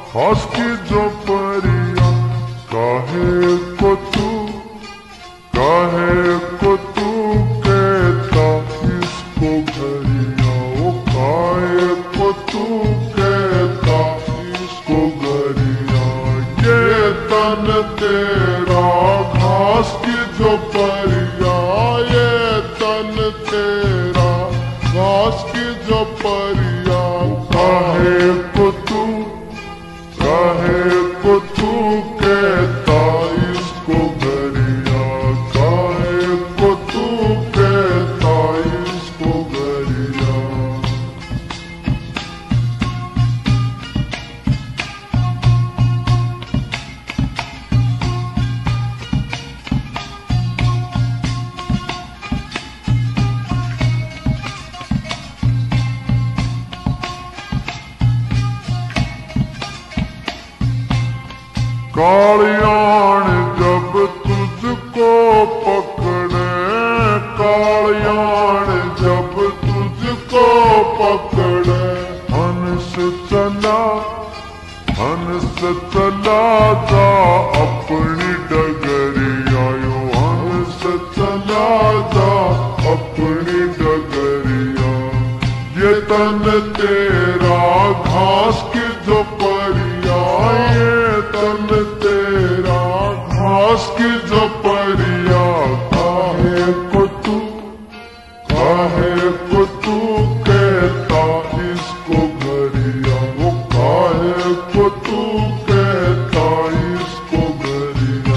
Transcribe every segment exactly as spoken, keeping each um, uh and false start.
घास की जो परिया, काहे को तू काहे को तू कहता इसको घरिया, ओ काहे को तू कहता इसको घरिया। ये तन तेरा घास की जो परिया, ये तन तेरा घास की जो परिया, काहे को तू काहे को तू कहता इसको घरिया, काहे को तू कहता इसको घरिया। कालियान जब तुझको पकड़े, कालियान जब तुझको पकड़े, हंस चला हंस चला जा अपनी डगरिया, यो हंस चला जा अपनी डगरिया। ये तन तेरा घास की जो परिया, ये तन तेरा घास की जो परिया, काहे को तू काहे को तू कहता इसको घरिया, वो काहे को तू कहता इसको घरिया।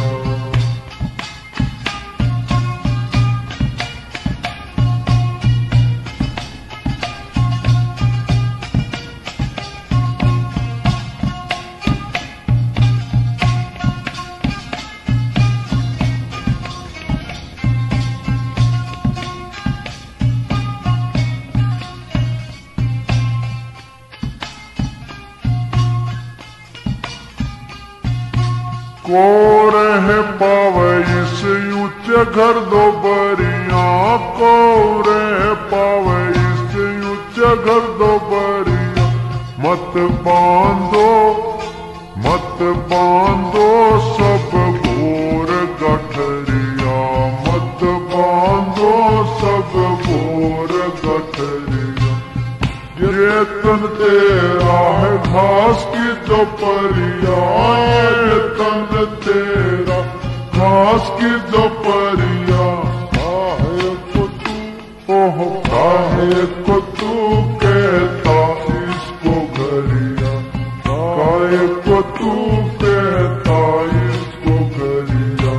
को रह पावे इस ऊंचे घर दो बरिया, को रह पावे इस ऊंचे घर दो बरिया। मत बांधो मत बांधो सब घोर गठरिया, मत बांधो सब घोर गठरिया। ये तन तेरा है घास की जो परिया, ये तन तेरा घास की जो परिया, काहे को तू ओह काहे को तू कहता इसको घरिया, काहे को तू कहता इसको घरिया।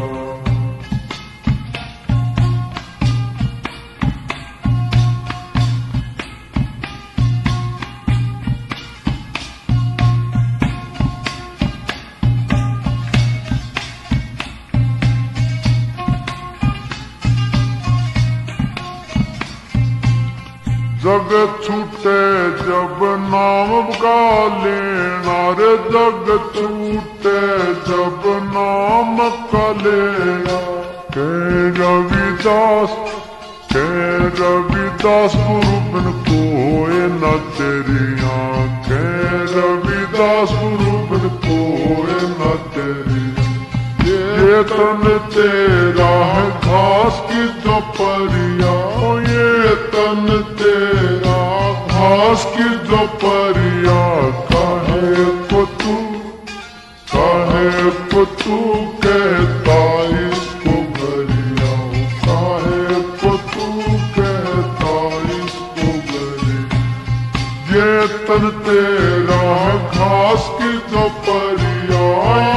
जग छूटे जब नाम का लेना रे, जग छूटे जब नाम का लेना। के रविदास के रविदास गुरु बिन कोई न तेरिया, के रविदास गुरु बिन कोई न तेरिया। ये तन तेरा है घास की जो परिया, ये तन तेरा घास की जो परिया, काहे को तू काहे को तू कहता इसको घरिया, काहे को तू कहता इसको घरिया। ये तन तेरा है घास की जो परिया,